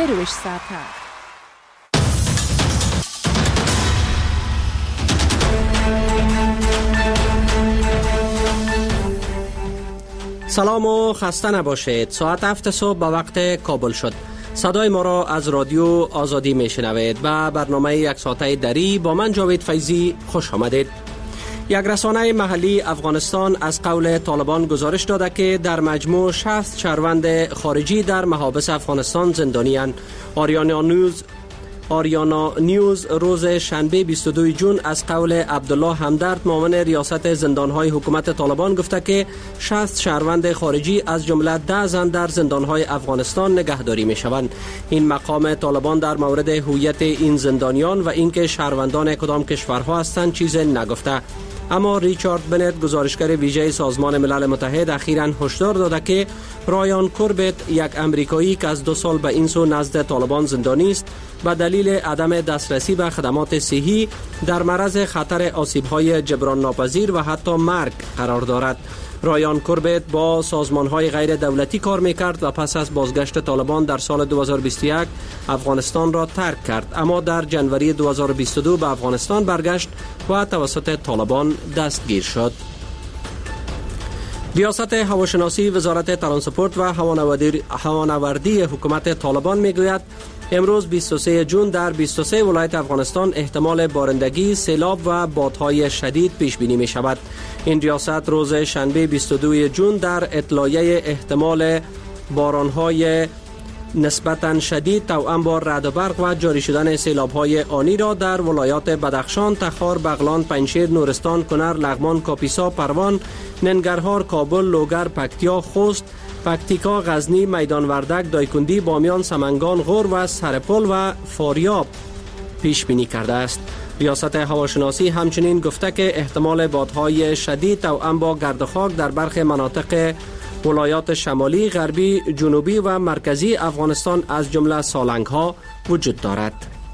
درویش ساعته. سلام و خسته نباشید. ساعت 7 صبح به وقت کابل شد. صدای ما را از رادیو آزادی میشنوید و برنامه یک ساعته دری با من جاوید فیضی خوش آمدید. یک رسانه محلی افغانستان از قول طالبان گزارش داده که در مجموع 60 شهروند خارجی در محابس افغانستان زندانی‌اند. آریانا نیوز روز شنبه 22 جون از قول عبدالله همدرد معاون ریاست زندانهای حکومت طالبان گفته که 60 شهروند خارجی از جمله 10 زن در زندانهای افغانستان نگهداری می شوند. این مقام طالبان در مورد هویت این زندانیان و اینکه شهروندان کدام کشورها هستند چیز نگفته. اما ریچارد بنت گزارشگر ویژه سازمان ملل متحد اخیراً هشدار داده که رایان کوربت یک امریکایی که از 2 سال به این سو نزد طالبان زندانی است به دلیل عدم دسترسی به خدمات صحی در معرض خطر آسیب‌های جبران ناپذیر و حتی مرگ قرار دارد. رایان کوربت با سازمان‌های غیر دولتی کار می‌کرد و پس از بازگشت طالبان در سال 2021 افغانستان را ترک کرد، اما در جنوری 2022 به افغانستان برگشت و توسط طالبان دستگیر شد. ریاست هواشناسی وزارت ترانسپورت و هوانوردی حکومت طالبان میگوید امروز 23 جون در 23 ولایت افغانستان احتمال بارندگی، سیلاب و بادهای شدید پیش بینی می شود. این ریاست روز شنبه 22 جون در اطلاعیه احتمال بارانهای نسبتاً شدید توأم با رعد و برق و جاری شدن سیلاب‌های آنی را در ولایات بدخشان، تخار، بغلان، پنجشیر، نورستان، کنر، لغمان، کاپیسا، پروان، ننگرهار، کابل، لوگر، پکتیا، خوست، پکتیکا، غزنی، میدان وردک، دایکندی، بامیان، سمنگان، غور و سرپل و فاریاب پیش بینی کرده است. ریاست هواشناسی همچنین گفته که احتمال بادهای شدید توأم با گرد و خاک در برخی مناطق ولایات شمالی، غربی، جنوبی و مرکزی افغانستان از جمله سالنگ‌ها وجود دارد.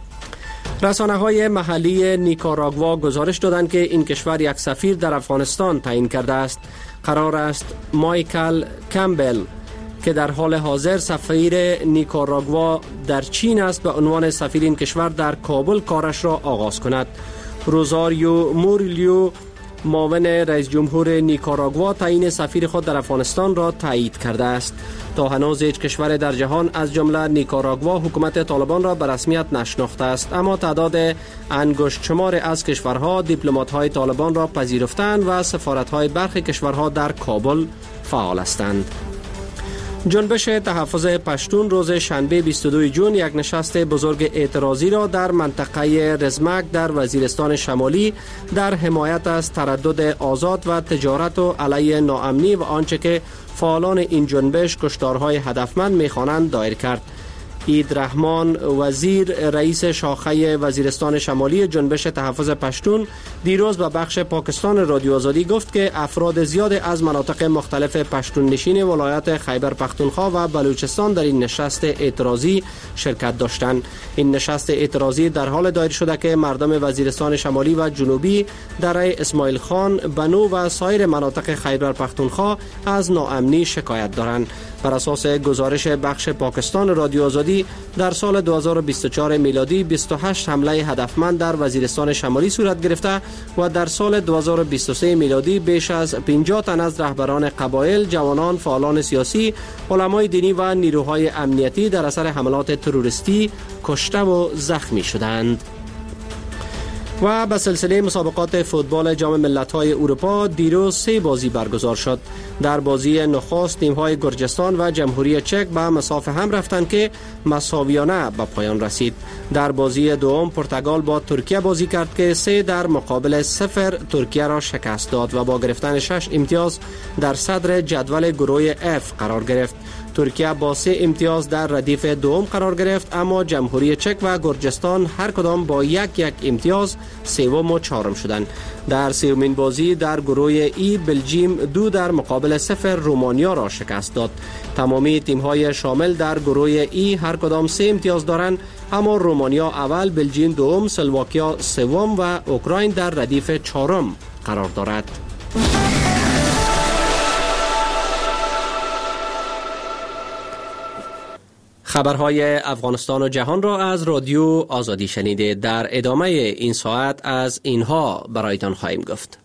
رسانه‌های محلی نیکاراگوا گزارش دادند که این کشور یک سفیر در افغانستان تعیین کرده است. قرار است مایکل کمبل که در حال حاضر سفیر نیکاراگوا در چین است به عنوان سفیر این کشور در کابل کارش را آغاز کند. روزاریو موریلیو معاون رئیس جمهور نیکاراگوا تعیین سفیر خود در افغانستان را تایید کرده است. تا هنوز هیچ کشور در جهان از جمله نیکاراگوا حکومت طالبان را به رسمیت نشناخته است، اما تعداد انگشت شمار از کشورها دیپلمات‌های طالبان را پذیرفتند و سفارت‌های برخی کشورها در کابل فعال هستند. جنبش تحفظ پشتون روز شنبه 22 جون یک نشست بزرگ اعتراضی را در منطقه رزمک در وزیرستان شمالی در حمایت از تردد آزاد و تجارت و علیه ناامنی و آنچه که فعالان این جنبش کشتارهای هدفمند می‌خوانند دایر کرد. عید رحمان وزیر رئیس شاخه وزیرستان شمالی جنبش تحفظ پشتون دیروز به بخش پاکستان رادیو آزادی گفت که افراد زیاد از مناطق مختلف پشتون نشین ولایات خیبر پختونخوا و بلوچستان در این نشست اعتراضی شرکت داشتند. این نشست اعتراضی در حال دایر شده که مردم وزیرستان شمالی و جنوبی دره اسماعیل خان، بنو و سایر مناطق خیبر پختونخوا از ناامنی شکایت دارند. بر اساس گزارش بخش پاکستان رادیو آزادی در سال 2024 میلادی 28 حمله هدفمند در وزیرستان شمالی صورت گرفته و در سال 2023 میلادی بیش از 50 تن از رهبران قبایل، جوانان، فعالان سیاسی، علمای دینی و نیروهای امنیتی در اثر حملات تروریستی کشته و زخمی شدند. و به سلسله مسابقات فوتبال جام ملت‌های اروپا دیروز 3 بازی برگزار شد. در بازی نخست تیم‌های گرجستان و جمهوری چک به مساوی هم رفتند که مساویانه به پایان رسید. در بازی دوم پرتغال با ترکیه بازی کرد که 3 در مقابل 0 ترکیه را شکست داد و با گرفتن 6 امتیاز در صدر جدول گروه F قرار گرفت. ترکیه با 3 امتیاز در ردیف دوم قرار گرفت، اما جمهوری چک و گرجستان هر کدام با یک امتیاز سوم و چهارم شدند. در سومین بازی در گروه ای بلژیم 2 در مقابل 0 رومانیا را شکست داد. تمامی تیم‌های شامل در گروه ای هر کدام 3 امتیاز دارند، اما رومانیا اول، بلژیم دوم، سلواکیا سوم و اوکراین در ردیف چهارم قرار دارد. خبرهای افغانستان و جهان را از رادیو آزادی شنیدید. در ادامه این ساعت از اینها برایتان خواهیم گفت.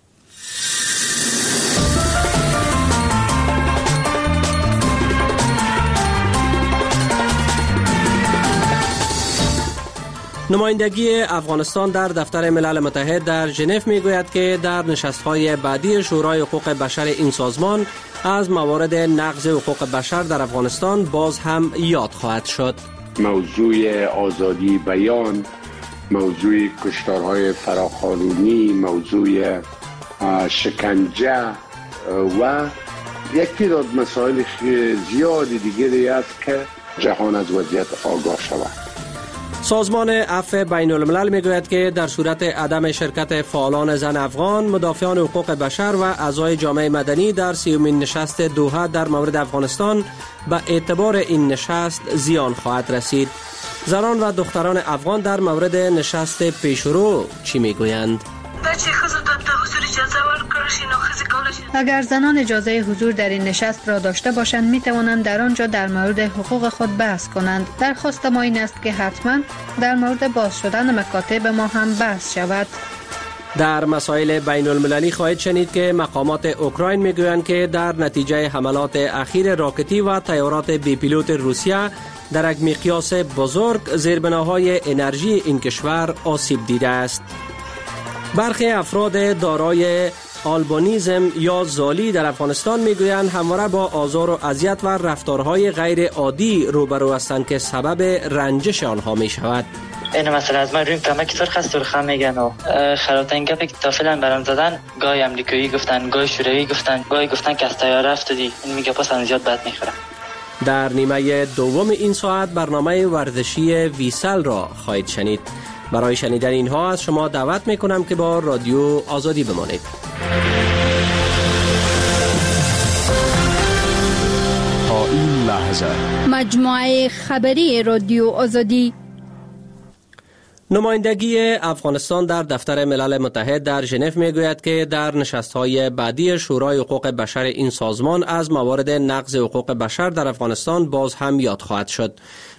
نمایندگی افغانستان در دفتر ملل متحد در ژنو میگوید که در نشست‌های بعدی شورای حقوق بشر این سازمان از موارد نقض حقوق بشر در افغانستان باز هم یاد خواهد شد. موضوع آزادی بیان، موضوع کشتارهای فراقانونی، موضوع شکنجه و یک تعداد مسائل زیاد دیگری است که جهان از وضعیت آگاه شود. سازمان عفو بین الملل میگوید که در صورت عدم شرکت فعالان زن افغان، مدافعان حقوق بشر و اعضای جامعه مدنی در 30مین نشست دوحه در مورد افغانستان به اعتبار این نشست زیان خواهد رسید. زنان و دختران افغان در مورد نشست پیشرو چی میگویند؟ اگر زنان اجازه حضور در این نشست را داشته باشند می توانند در آنجا در مورد حقوق خود بحث کنند. درخواست ما این است که حتما در مورد باز شدن مکاتب ما هم بحث شود. در مسائل بین المللی خواهید شنید که مقامات اوکراین میگویند که در نتیجه حملات اخیر راکتی و طیارات بی پیلوت روسیه در یک مقیاس بزرگ زیربناهای انرژی این کشور آسیب دیده است. برخی افراد دارای آلبانیزم یا زالی در افغانستان میگویند همواره با آزار و اذیت و رفتارهای غیر عادی روبرو هستند که سبب رنجش آنها می شود. این مثلا از من رویم کمک سرخ است سرخه میگن و خرابترین گپی که تا فعلا برام زدن، گاهی امریکایی گفتن، گاهی شوروی گفتن، گاهی گفتن که از طیاره افتادی. این میگه پس زیاد بد میخورم. در نیمه دوم این ساعت برنامه ورزشی ویسل را خواهید شنید. برای شنیدن اینها از شما دعوت میکنم که با رادیو آزادی بمانید. تا این لحظه مجموعه خبری رادیو آزادی. نمایندگی افغانستان در دفتر ملل متحد در ژنو میگوید که در نشست‌های بعدی شورای حقوق بشر این سازمان از موارد نقض حقوق بشر در افغانستان باز هم یاد خواهد شد.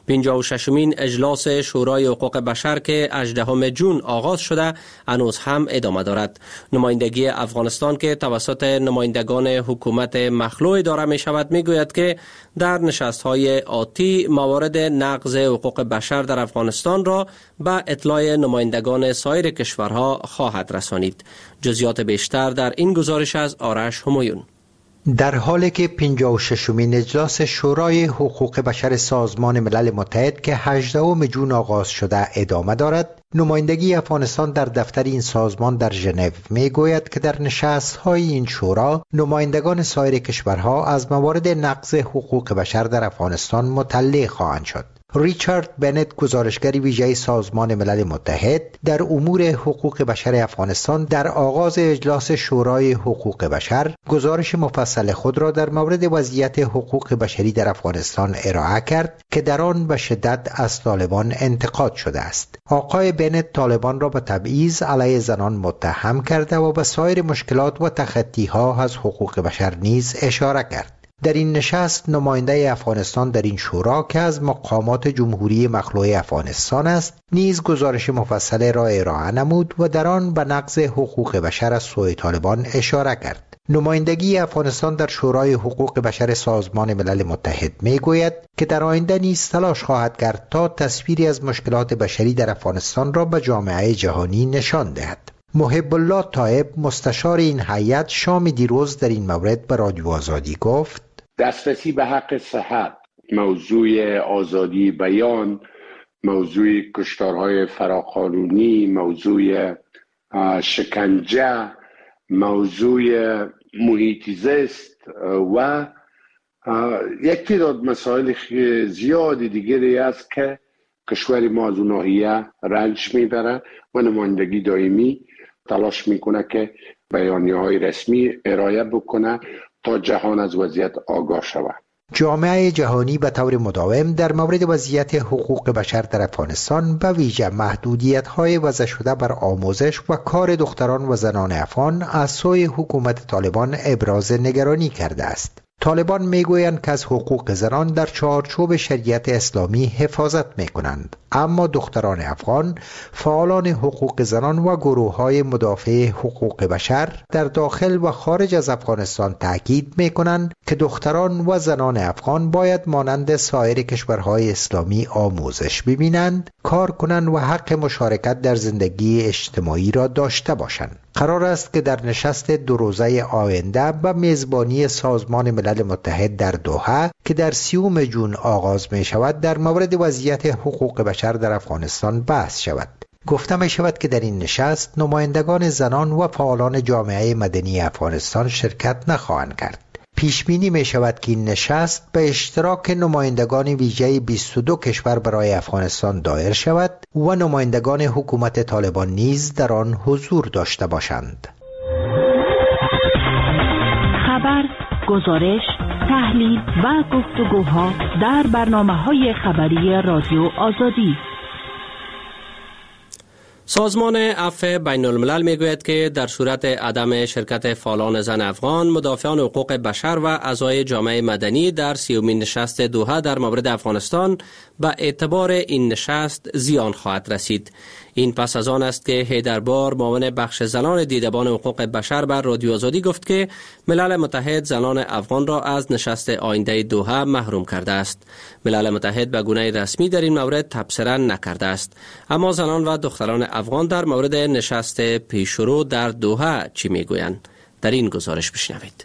56مین اجلاس شورای حقوق بشر که 18 جون آغاز شده هنوز هم ادامه دارد. نمایندگی افغانستان که توسط نمایندگان حکومت مخلوع اداره می شود می گوید که در نشست‌های آتی موارد نقض حقوق بشر در افغانستان را به اطلاع نمایندگان سایر کشورها خواهد رسانید. جزئیات بیشتر در این گزارش از آرش همایون. در حالی که 56مین اجلاس شورای حقوق بشر سازمان ملل متحد که 18 جون آغاز شده ادامه دارد، نمایندگی افغانستان در دفتر این سازمان در ژنو میگوید که در نشست‌های این شورا نمایندگان سایر کشورها از موارد نقض حقوق بشر در افغانستان مطلع خواهند شد. ریچارد بنت، گزارشگر ویژه سازمان ملل متحد در امور حقوق بشر افغانستان، در آغاز اجلاس شورای حقوق بشر گزارش مفصل خود را در مورد وضعیت حقوق بشری در افغانستان ارائه کرد که در آن به شدت از طالبان انتقاد شده است. آقای بنت طالبان را به تبعیض علیه زنان متهم کرده و به سایر مشکلات و تخطی‌ها از حقوق بشر نیز اشاره کرد. در این نشست نماینده افغانستان در این شورا که از مقامات جمهوری مخلوع افغانستان است نیز گزارش مفصل را ارائه نمود و در آن به نقض حقوق بشر از سوی طالبان اشاره کرد. نمایندگی افغانستان در شورای حقوق بشر سازمان ملل متحد میگوید که در آینده نیز تلاش خواهد کرد تا تصویری از مشکلات بشری در افغانستان را به جامعه جهانی نشان دهد. محب الله طایب، مستشار این هیئت، شام دیروز در این مورد به رادیو آزادی گفت: دسترسی به حق صحت، موضوع آزادی بیان، موضوع کشتارهای فراقانونی، موضوع شکنجه، موضوع محیط زیست و یک تعداد مسائل زیاد دیگری است که کشور ما از اون ناحیه رنج میبره و نمایندگی دائمی تلاش میکنه که بیانیه‌های رسمی ارائه بکنه تا جهان از وضعیت آگاه شود. جامعه جهانی به طور مداوم در مورد وضعیت حقوق بشر در افغانستان به ویژه محدودیت‌های وضع شده بر آموزش و کار دختران و زنان افغان از سوی حکومت طالبان ابراز نگرانی کرده است. طالبان میگویند که از حقوق زنان در چارچوب شریعت اسلامی حفاظت میکنند، اما دختران افغان، فعالان حقوق زنان و گروه‌های مدافع حقوق بشر در داخل و خارج از افغانستان تاکید میکنند که دختران و زنان افغان باید مانند سایر کشورهای اسلامی آموزش ببینند، کار کنند و حق مشارکت در زندگی اجتماعی را داشته باشند. قرار است که در نشست 2 روزه آینده به میزبانی سازمان ملل متحد در دوحه که در 30 جون آغاز می شود در مورد وضعیت حقوق بشر در افغانستان بحث شود. گفته می شود که در این نشست نمایندگان زنان و فعالان جامعه مدنی افغانستان شرکت نخواهند کرد. پیش بینی می شود که این نشست به اشتراک نمایندگان ویژه 22 کشور برای افغانستان دایر شود و نمایندگان حکومت طالبان نیز در آن حضور داشته باشند. خبر، گزارش، تحلیل و گفتگوها در برنامه‌های خبری رادیو آزادی. سازمان عفو بین الملل میگوید که در صورت عدم شرکت فعالان زن افغان، مدافعان حقوق بشر و اعضای جامعه مدنی در 30مین نشست دوحه در مورد افغانستان به اعتبار این نشست زیان خواهد رسید. این پس از آن است که حیدربار معاون بخش زنان دیدبان حقوق بشر بر رادیو آزادی گفت که ملل متحد زنان افغان را از نشست آینده دوحه محروم کرده است. ملل متحد به گونه رسمی در این مورد تبصره نکرده است، اما زنان و دختران افغان در مورد نشست پیشرو در دوحه چی میگویند؟ در این گزارش بشنوید.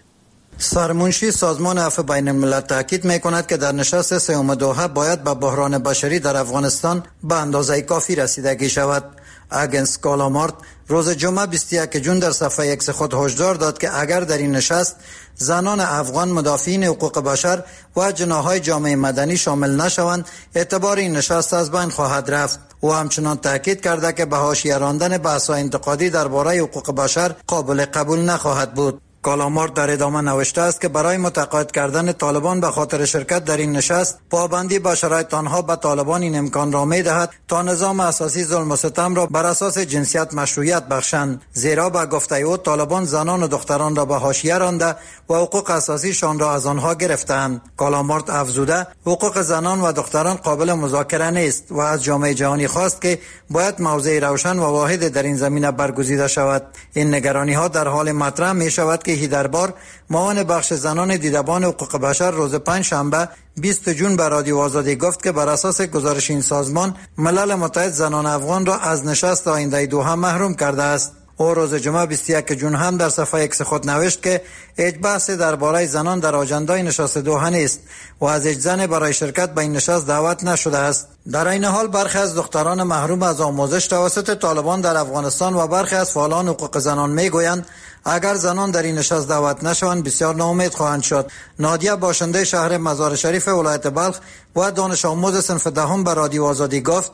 سرمنشی سازمان عفو بین الملل تاکید میکند که در نشست 3 دوحه باید به بحران بشری در افغانستان به اندازه کافی رسیدگی شود. اگنس کالامارت روز جمعه 21 جون در صفحه ایکس خود هشدار داد که اگر در این نشست زنان افغان مدافعین حقوق بشر و جناح‌های جامعه مدنی شامل نشوند، اعتبار این نشست از بین خواهد رفت. او همچنان تاکید کرده که به حاشیه راندن بحث‌های انتقادی درباره حقوق بشر قابل قبول نخواهد بود. کالامارت در ادامه نوشته است که برای متقاعد کردن طالبان به خاطر شرکت در این نشست، پابندی به شرایط آنها به طالبان این امکان را می‌دهد تا نظام اساسی ظلم و ستم را بر اساس جنسیت مشروعیت بخشند، زیرا به گفته او طالبان زنان و دختران را به حاشیه رانده و حقوق اساسیشان را از آنها گرفتند. کالامارت افزوده حقوق زنان و دختران قابل مذاکره نیست و از جامعه جهانی خواست که باید موضع روشن و واحد در این زمینه برگزیده شود. این نگرانی‌ها در حال مطرح می‌شود که دربار معاون بخش زنان دیدبان حقوق بشر روز 5 شنبه 20 جون به رادیو آزادی گفت که بر اساس گزارش این سازمان ملل متحد زنان افغان را از نشست آینده دوحه محروم کرده است. او روز جمعه 21 جون هم در صفحه ایکس خود نوشت که هیچ بحث درباره زنان در آجندای نشست دوحه نیست و از هیچ زن برای شرکت به این نشست دعوت نشده است. در این حال برخی از دختران محروم از آموزش توسط طالبان در افغانستان و برخی از فعالان حقوق زنان میگویند اگر زنان در این نشست دعوت نشوند بسیار ناامید خواهند شد. نادیه باشنده شهر مزار شریف ولایت بلخ و دانش آموز صنف دهم به رادیو آزادی گفت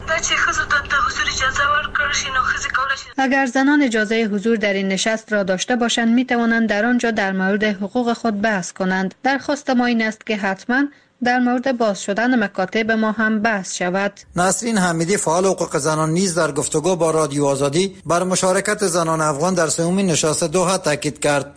اگر زنان اجازه حضور در این نشست را داشته باشند می توانند در آنجا در مورد حقوق خود بحث کنند. درخواست ما این است که حتما در مورد باز شدن مکاتب ما هم بحث شود. نسرین حمیدی فعال حقوق زنان نیز در گفتگو با رادیو آزادی بر مشارکت زنان افغان در 3مین نشست دوحه تاکید کرد.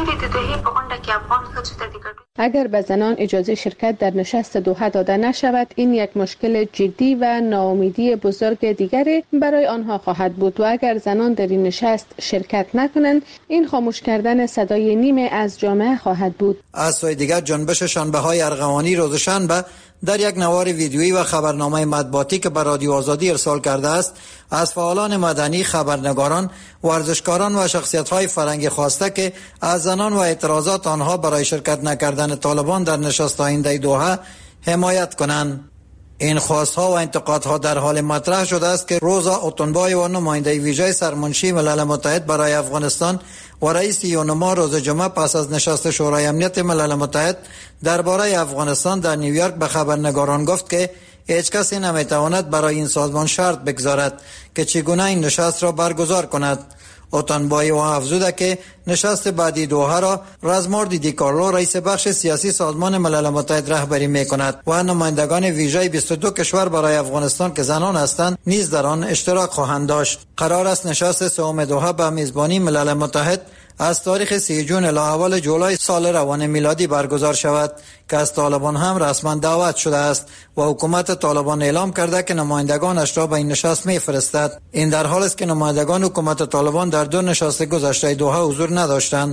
اگر به زنان اجازه شرکت در نشست دوحه داده نشود، این یک مشکل جدی و ناامیدی بزرگ دیگری برای آنها خواهد بود و اگر زنان در این نشست شرکت نکنند، این خاموش کردن صدای نیمه از جامعه خواهد بود. از سوی دیگر جنبش شنبه‌های ارغوانی روز شنبه در یک نوار ویدیویی و خبرنامه مطبوعاتی که به رادیو آزادی ارسال کرده است، از فعالان مدنی، خبرنگاران، ورزشکاران و شخصیت‌های فرهنگی خواسته که از زنان و اعتراضات آنها برای شرکت نکردن طالبان در نشست آینده دوحه حمایت کنند. این خواست‌ها و انتقادها در حال مطرح شده است که روزا اوتنبای و نماینده ویژه سرمنشی ملل متحد برای افغانستان و رئیس یونما روز جمعه پس از نشست شورای امنیت ملل متحد درباره افغانستان در نیویورک به خبرنگاران گفت که هیچ کسی نمیتواند برای این سازمان شرط بگذارد که چگونه این نشست را برگزار کند. اوتنبای و افزوده که نشست بعدی دوحه را رزماردی دیکارلو رئیس بخش سیاسی سازمان ملل متحد رهبری میکند و نمایندگان ویژه 22 کشور برای افغانستان که زنان هستند نیز در آن اشتراک خواهند داشت. قرار است نشست 3 دوحه به میزبانی ملل متحد از تاریخ 3 جون الی اول جولای سال روان میلادی برگزار شود که از طالبان هم رسما دعوت شده است و حکومت طالبان اعلام کرده که نمایندگانش را به این نشست می‌فرستد. این در حالی است که نمایندگان حکومت طالبان در 2 نشست گذشته دوحه حضور نداشتند.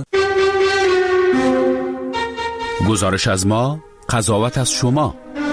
گزارش از ما، قضاوت از شما.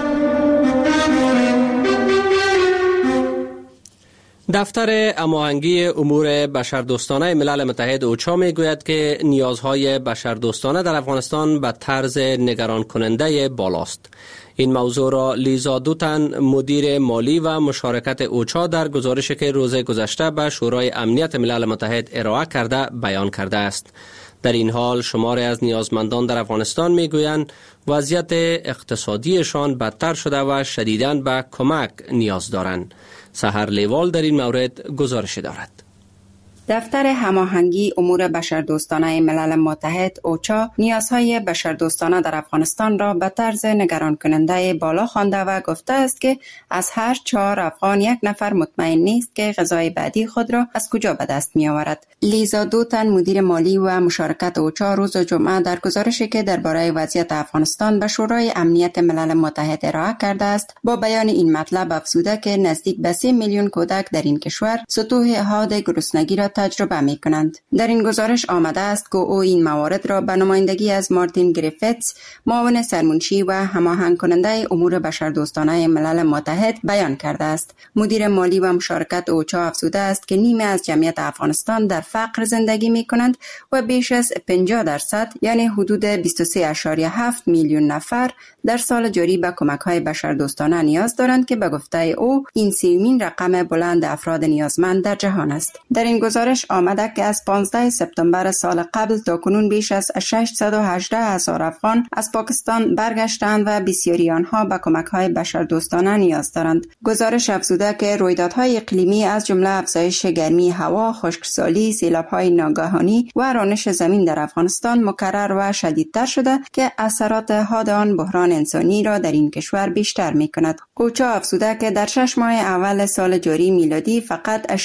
دفتر هماهنگی امور بشردوستانه ملل متحد اوچا میگوید که نیازهای بشردوستانه در افغانستان به طرز نگران کننده بالاست. این موضوع را لیزا دوتن، مدیر مالی و مشارکت اوچا، در گزارشی که روز گذشته به شورای امنیت ملل متحد ارائه کرده بیان کرده است. در این حال شماری از نیازمندان در افغانستان میگویند وضعیت اقتصادیشان بدتر شده و شدیداً به کمک نیاز دارند. سحر لیوال در این مورد گزارش دارد. دفتر هماهنگی امور بشردوستانه ملل متحد اوچا نیازهای بشردوستانه در افغانستان را به طرز نگران کننده بالا خوانده و گفته است که از هر 4 افغان 1 نفر مطمئن نیست که غذای بعدی خود را از کجا به دست می آورد. لیزا دوتن، مدیر مالی و مشارکت اوچا، روز جمعه در گزارشی که درباره وضعیت افغانستان به شورای امنیت ملل متحد ارائه کرده است، با بیان این مطلب افزوده که نزدیک به 3 میلیون کودک در این کشور سطوح حاد گرسنگی را تجربه می کنند. در این گزارش آمده است که او این موارد را به نمایندگی از مارتین گریفتس، معاون سرمنشی و هماهنگ کننده امور بشردوستانه ملل متحد، بیان کرده است. مدیر مالی و مشارکت اوچا افزوده است که نیمه از جمعیت افغانستان در فقر زندگی می کنند و بیش از 50% یعنی حدود 23.7 میلیون نفر در سال جاری به کمک‌های بشردوستانه نیاز دارند که به گفته او این 3مین رقم بلند افراد نیازمند در جهان است. در این گزارش آمده که از 15 سپتامبر سال قبل تا کنون بیش از 618,000 افغان از پاکستان برگشتند و بسیاری آنها به کمک‌های بشردوستانه نیاز دارند. گزارش افزوده که رویدادهای اقلیمی از جمله افزایش گرمی هوا، خشکسالی، سیلاب‌های ناگهانی و رانش زمین در افغانستان مکرر و شدیدتر شده که اثرات حاد آن بحران انسانی را در این کشور بیشتر می‌کند. اوچا افزوده که در 6 ماه اول سال جاری میلادی فقط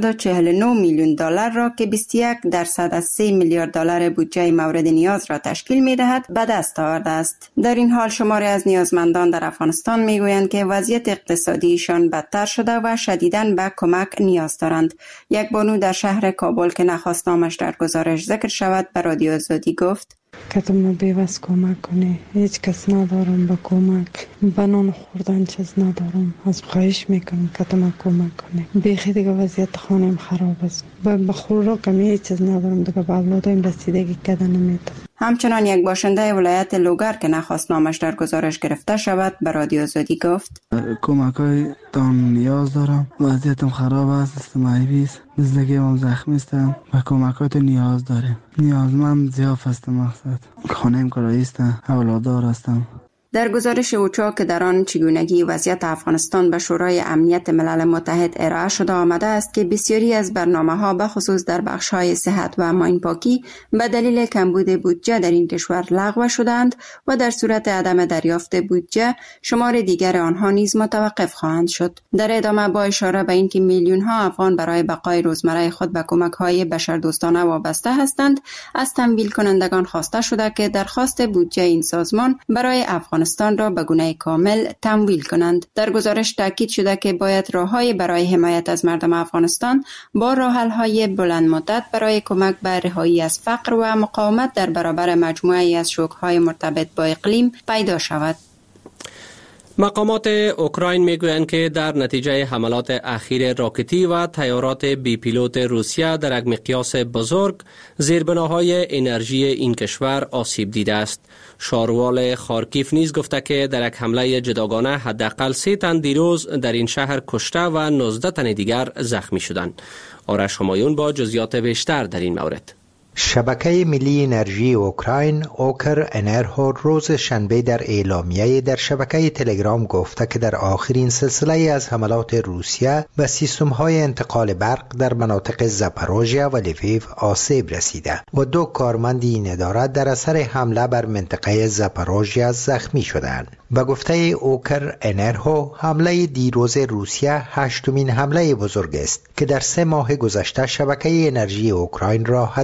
649 میلیون دلار را که 21% از 3 میلیارد دلار بودجه مورد نیاز را تشکیل می‌دهد به دست آورده است. در این حال شماری از نیازمندان در افغانستان میگویند که وضعیت اقتصادیشان بدتر شده و شدیداً به کمک نیاز دارند. یک بانو در شهر کابل که نخواست نامش در گزارش ذکر شود به رادیو آزادی گفت: کتم بیوست کمک کنه، هیچ کس ندارم با کمک، بنان خوردن چیز ندارم، از خواهش میکنم کتم کمک کنه. بیخی دیگه وضعیت خانم خراب است، به خوراک کمی هیچ چیز ندارم دیگه، به اولادایم رسیدگی کردن نمیتونم. همچنان یک باشنده ولایت لوگر که نخواست نامش در گزارش گرفته شود به رادیو آزادی گفت: کمک‌های تان نیاز دارم، وضعیتم خراب است، اجتماعی است، زندگیم زخمی است و کمکات نیاز دارم. نیازمند ضعف است، مقصد خانه‌ام کرایی است، اولاددار هستم. در گزارش اوچا که در آن چگونگی وضعیت افغانستان به شورای امنیت ملل متحد ارائه شده آمده است که بسیاری از برنامه‌ها به خصوص در بخش‌های صحت و ماین پاکی به دلیل کمبود بودجه در این کشور لغو شدند و در صورت عدم دریافت بودجه شمار دیگر آنها نیز متوقف خواهند شد. در ادامه با اشاره به اینکه میلیون‌ها افغان برای بقای روزمره خود به کمک‌های بشردوستانه وابسته هستند، از تمویل کنندگان خواسته شده که درخواست بودجه این سازمان برای افغانستان را به گونه کامل تمویل کنند. در گزارش تاکید شده که باید راه‌های برای حمایت از مردم افغانستان با راه‌حل‌های بلند مدت برای کمک به رهایی از فقر و مقاومت در برابر مجموعه‌ای از شوک‌های مرتبط با اقلیم پیدا شود. مقامات اوکراین میگویند که در نتیجه حملات اخیر راکتی و طیارات بی پیلوت روسیه در یک مقیاس بزرگ زیربناهای انرژی این کشور آسیب دیده است. شاروال خارکیف نیز گفته که در یک حمله جداگانه حداقل 3 تن دیروز در این شهر کشته و 19 تن دیگر زخمی شدند. آرش همایون با جزئیات بیشتر در این مورد. شبکه ملی انرژی اوکراین اوکر انرژو روز شنبه در اعلامیه در شبکه تلگرام گفته که در آخرین سلسله از حملات روسیه به سیستم‌های انتقال برق در مناطق زاپاروژیا و لیویو آسیب رسیده و 2 کارمند این اداره در اثر حمله بر منطقه زاپاروژیا زخمی شدند. به گفته اوکر انرژو حمله دیروز روسیه 8مین حمله بزرگ است که در 3 ماه گذشته شبکه انرژی اوکراین را هدف قرار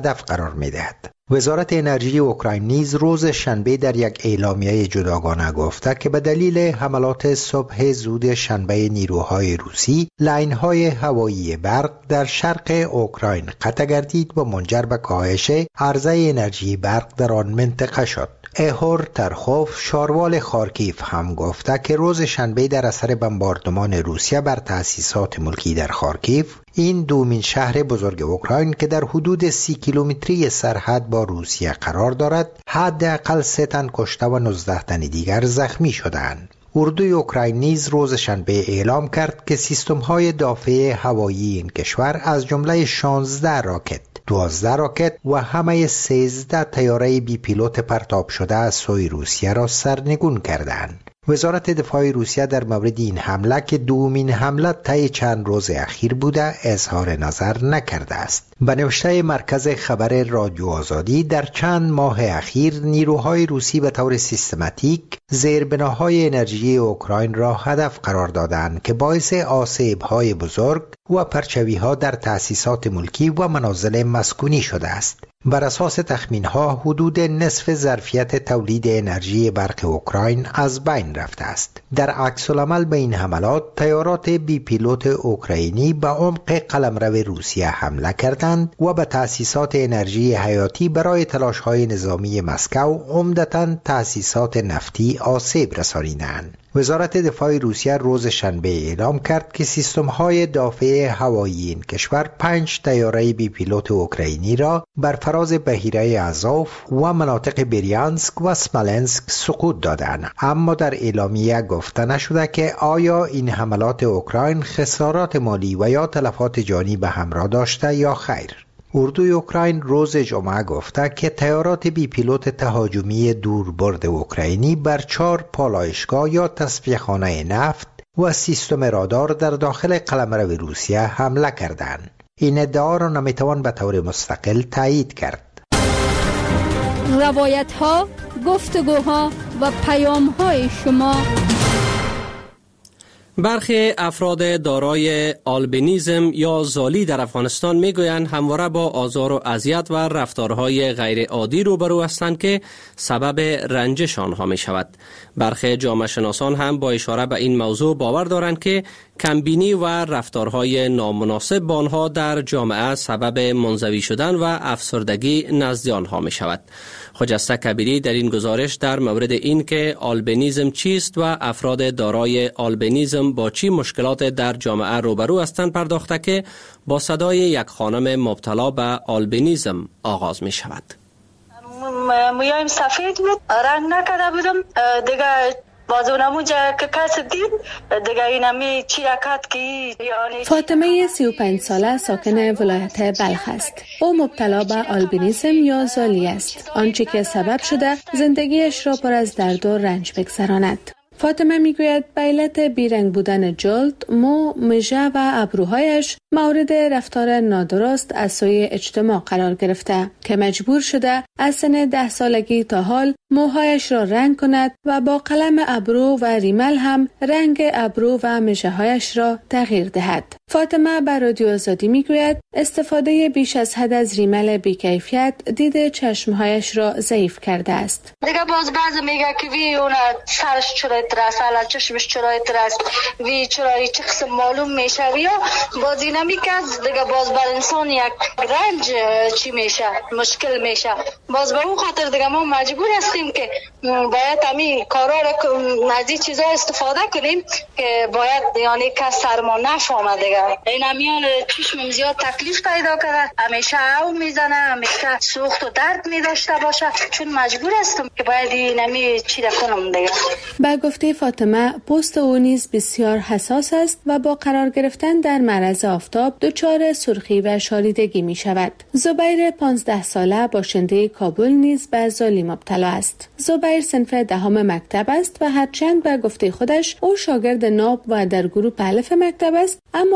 قرار می‌دهد. وزارت انرژی اوکراین نیز روز شنبه در یک اعلامیه جداگانه گفته که به دلیل حملات صبح زود شنبه نیروهای روسی لاین‌های هوایی برق در شرق اوکراین قطع گردید و منجر به کاهش عرضه انرژی برق در آن منطقه شد. ایهور ترخوف شاروال خارکیف هم گفته که روز شنبه در اثر بمباردمان روسیه بر تأسیسات ملکی در خارکیف، این دومین شهر بزرگ اوکراین که در حدود 30 کیلومتری سرحد با روسیه قرار دارد، حداقل 3 تن کشته و 19 تن دیگر زخمی شدند. اردوی اوکراین نیز روز شنبه اعلام کرد که سیستم‌های دافع هوایی این کشور از جمله 16 راکت، 12 راکت و همه 13 طیاره بی پیلوت پرتاب شده از سوی روسیه را سرنگون کردند. وزارت دفاع روسیه در مورد این حمله که دومین حمله طی چند روز اخیر بوده اظهار نظر نکرده است. به نوشته مرکز خبر رادیو آزادی، در چند ماه اخیر نیروهای روسی به طور سیستماتیک زیربناهای انرژی اوکراین را هدف قرار دادند که باعث آسیب‌های بزرگ و پرچوی‌ها در تأسیسات ملکی و منازل مسکونی شده است. بر اساس تخمین‌ها حدود نصف ظرفیت تولید انرژی برق اوکراین از بین رفته است. در عکس العمل به این حملات، طیارات بی پیلوت اوکراینی به عمق قلمرو روسیه حمله کردند و به تأسیسات انرژی حیاتی برای تلاش‌های نظامی مسکو، عمدتاً تأسیسات نفتی، آسیب رسانیدند. وزارت دفاع روسیه روز شنبه اعلام کرد که سیستم‌های دافع هوایی این کشور 5 طیاره بی پیلوت اوکراینی را بر فراز بحیره آزوف و مناطق بریانسک و اسمالنسک سقوط دادند، اما در اعلامیه گفته نشده که آیا این حملات اوکراین خسارات مالی و یا تلفات جانی به همراه داشته یا خیر. اردوی اوکراین روز جمعه گفته که طیارات بی پیلوت تهاجمی دوربرد اوکراینی بر 4 پالایشگاه یا تصفیه‌خانه نفت و سیستم رادار در داخل قلمرو روسیه حمله کردند. این ادعا را نمیتوان به طور مستقل تایید کرد. روایت‌ها، گفتگوها و پیام‌های شما. برخی افراد دارای آلبینیزم یا زالی در افغانستان میگویند همواره با آزار و اذیت و رفتارهای غیر عادی روبرو هستند که سبب رنجش آنها می شود. برخی جامعه شناسان هم با اشاره به این موضوع باور دارند که کمبینی و رفتارهای نامناسب با آنها در جامعه سبب منزوی شدن و افسردگی نزد آنها می شود. خجسته کبیری در این گزارش در مورد این که آلبینیزم چیست و افراد دارای آلبینیزم با چی مشکلات در جامعه روبرو هستند پرداخته که با صدای یک خانم مبتلا به آلبینیزم آغاز می شود. مویایم سفید بود، رنگ نکرده بودم دیگه. فاطمه 35 ساله ساکن ولایت بلخ است. او مبتلا به آلبینیسم یا زالی است، آنچه که سبب شده زندگیش را پر از درد و رنج بگذراند. فاطمه میگوید به علت بیرنگ بودن جلد، مو، مژه و ابروهایش مورد رفتار نادرست از سوی اجتماع قرار گرفته که مجبور شده از سن 10 سالگی تا حال موهایش را رنگ کند و با قلم ابرو و ریمل هم رنگ ابرو و مژه‌هایش را تغییر دهد. فاطمه بر رادیو آزادی میگوید استفاده بیش از حد از ریمل بی‌کیفیت دید چشمهایش را ضعیف کرده است. دیگه باز بعضی میگه که وی اون سرش چرا ترس، حالا چشمش چرا ترس، وی چرا چه قسم معلوم میشه یا باز اینا میکرد دیگه باز بر انسان یک رنج چی میشه، مشکل میشه. باز به اون خاطر دیگه ما مجبور هستیم که باید همین کارا را از این چیزا استفاده کنیم که باید یعنی که سرما نفهمه دیگه. این همیان چشمم زیاد تکلیف پیدا کرده، همیشه او میزنه، همیشه سوخت و درد میداشته باشه، چون مجبور هستم که باید این همی چی را کنم دیگه. با گفته فاطمه پوست او نیز بسیار حساس است و با قرار گرفتن در معرض آفتاب دچار سرخی و شاریدگی می شود. زبیر 15 ساله باشنده کابل نیز به زالی مبتلا است. زبیر صنف 10 مکتب است و هرچند به گفته خودش او شاگرد ناب و در گروه الف مکتب است، اما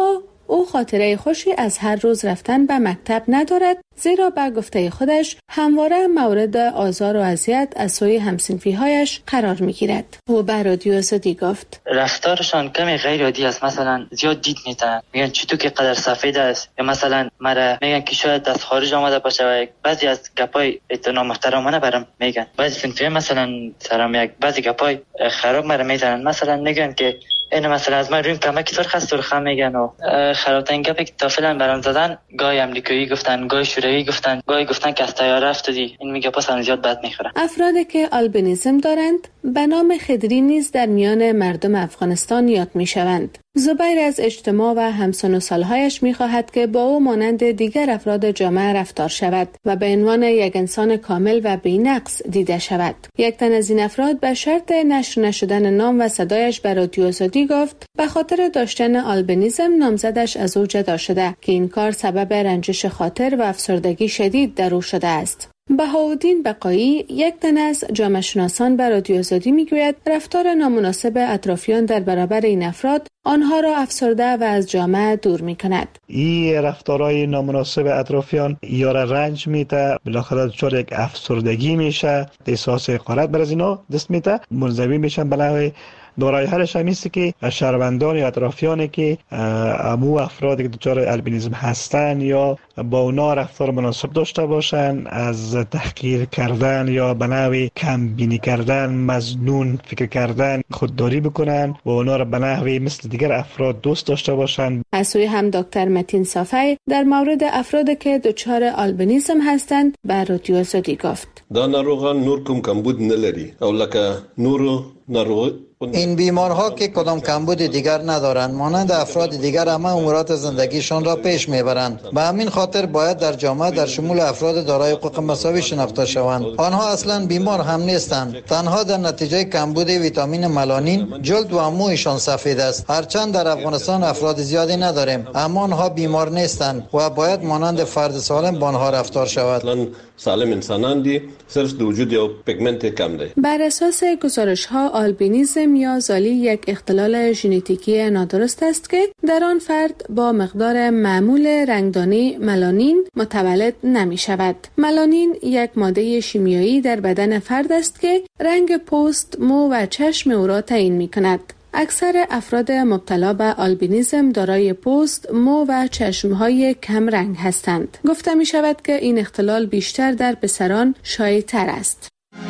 او خاطره خوشی از هر روز رفتن به مکتب ندارد، زیرا به گفته خودش همواره مورد آزار و اذیت از سوی همسنفی‌هایش قرار می‌گیرد. او به رادیو آزادی گفت رفتارشان کمی غیر عادی است. مثلا زیاد دید میتن، میگن چطور که قدر سفید است، یا مثلا مرا میگن که شاید از خارج آمده باشه و بعضی از گپای نامحترمانه برام میگن. بعضی صنفی مثلا سرام یک بعضی گپای خراب مرا میزنن، مثلا میگن که این مثلا از من رویم کمکی فرق است و خم میگن و خرابترین گپی که تا فعلا برام زدن گاهی امریکایی گفتن، گاهی شوروی گفتن، گاهی گفتن که از طیاره افتادی. این میگه پس زیاد بد میخوره. افرادی که آلبینیسم دارند به نام خدری نیز در میان مردم افغانستان یاد میشوند. زبیر از اجتماع و همسن و سالهایش میخواهد که با او مانند دیگر افراد جامعه رفتار شود و به عنوان یک انسان کامل و بی‌نقص دیده شود. یک تن از این افراد به شرط نشر نشدن نام و صدایش بر رادیو آزادی گفت به خاطر داشتن آلبینیسم نامزدش از او جدا شده که این کار سبب رنجش خاطر و افسردگی شدید در او شده است. بهاءالدین بقایی، یک تن از جامعه شناسان به رادیو آزادی میگوید رفتار نامناسب اطرافیان در برابر این افراد آنها را افسرده و از جامعه دور میکند. این رفتارهای نامناسب اطرافیان یا را رنج میده، بالاخره دچار یک افسردگی میشه، احساس حقارت بر از اینا دست میده، منزوی میشن بلای دارای حلش همیسته که شهروندان یا اطرافیانی که امو افرادی که دچار البینیسم هستن یا با اونا رفتار مناسب داشته باشن، از تحقیر کردن یا به نحوی کم بینی کردن، مظنون فکر کردن خودداری بکنن و اونا را به نحوی مثل دیگر افراد دوست داشته باشن. از سوی هم دکتر متین صافی در مورد افرادی که دچار البینیسم هستند به رادیو آزادی گفت دا ناروغان نور کوم کمبود نلري او لکه نورو ناروغ این بیمارها که کدام کمبود دیگر ندارند، مانند افراد دیگر همه امورات زندگیشان را پیش میبرند. به همین خاطر باید در جامعه در شمول افراد دارای حقوق مساوی شناخته شوند. آنها اصلا بیمار هم نیستند، تنها در نتیجه کمبود ویتامین ملانین جلد و مویشان سفید است. هرچند در افغانستان افراد زیادی نداریم، اما آنها بیمار نیستند و باید مانند فرد سالم با آنها رفتار شود. سالم انسانان دی، صرف د وجود یو پیگمنت کم دی. بر اساس گزارش‌ها آلبینیسم یا زالی یک اختلال ژنتیکی نادرست است که در آن فرد با مقدار معمول رنگدانی ملانین متولد نمی شود. ملانین یک ماده شیمیایی در بدن فرد است که رنگ پوست، مو و چشم او را تعیین می کند. اکثر افراد مبتلا به آلبینیسم دارای پوست، مو و چشمهای کم رنگ هستند. گفته می شود که این اختلال بیشتر در پسران شایع تر است.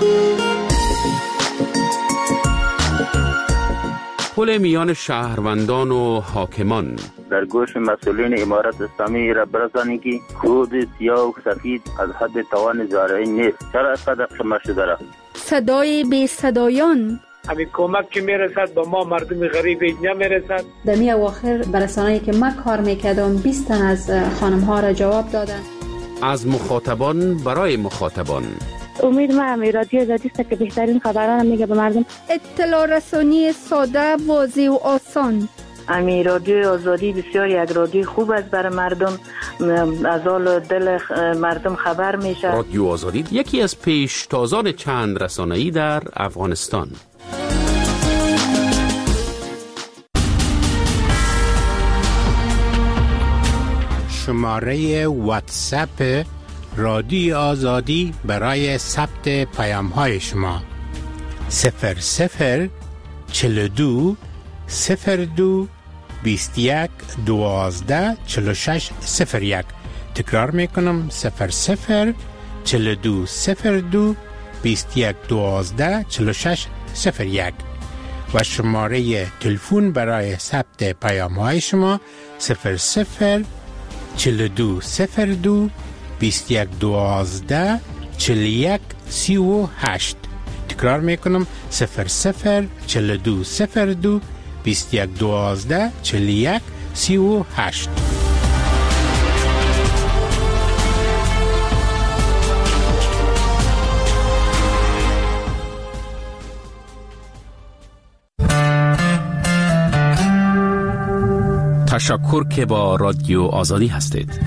پل میان شهروندان و حاکمان در گوش مسئولین امارت اسلامی را برسانی که خود سیاه و سفید از حد توان زارعی نیست. چرا از قدر شما شده را؟ صدای بی صدایان همین کمک که میرسد با ما مردم غریب نمیرسد. در می اواخر برسانه‌ای که من کار میکردم 20 تن از خانم ها را جواب دادن. از مخاطبان برای مخاطبان. امید من رادیو آزادی است که بهترین خبران میگه به مردم. اطلاع رسانی ساده، واضح و آسان. امی رادیو آزادی بسیار یک رادیو خوب است برای مردم، از حال دل مردم خبر میشه. رادیو آزادی یکی از پیشتازان چند رسانه‌ای در افغانستان. شماره واتساپ رادیو آزادی برای ثبت پیام‌های شما 00 42 02 21 12 46 01. تکرار میکنم 00 42 02 21 12 46 01 و شماره تلفن برای ثبت پیام‌های شما 00 42 02 21 12 41 38. تکرار میکنم 00 42 02 21 12 41 38. تشکر که با رادیو آزادی هستید.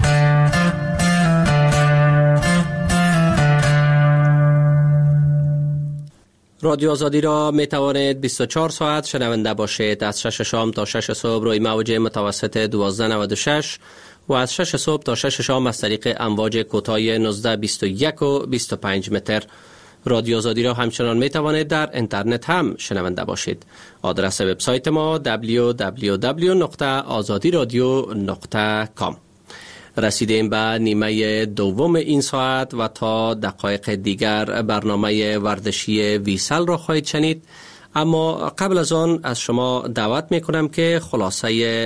رادیو آزادی را می توانید 24 ساعت شنونده باشید. از 6 شام تا 6 صبح روی موج متوسط 1296 و از 6 صبح تا 6 شام از طریق امواج کوتاه 1921 و 25 متر. رادیو آزادی را همچنان می توانید در اینترنت هم شنونده باشید. آدرس وبسایت ما www.azadiradio.com. رسیدیم به نیمه دوم این ساعت و تا دقایق دیگر برنامه ورزشی ویسل را خواهید شنید. اما قبل از آن از شما دعوت می کنم که خلاصه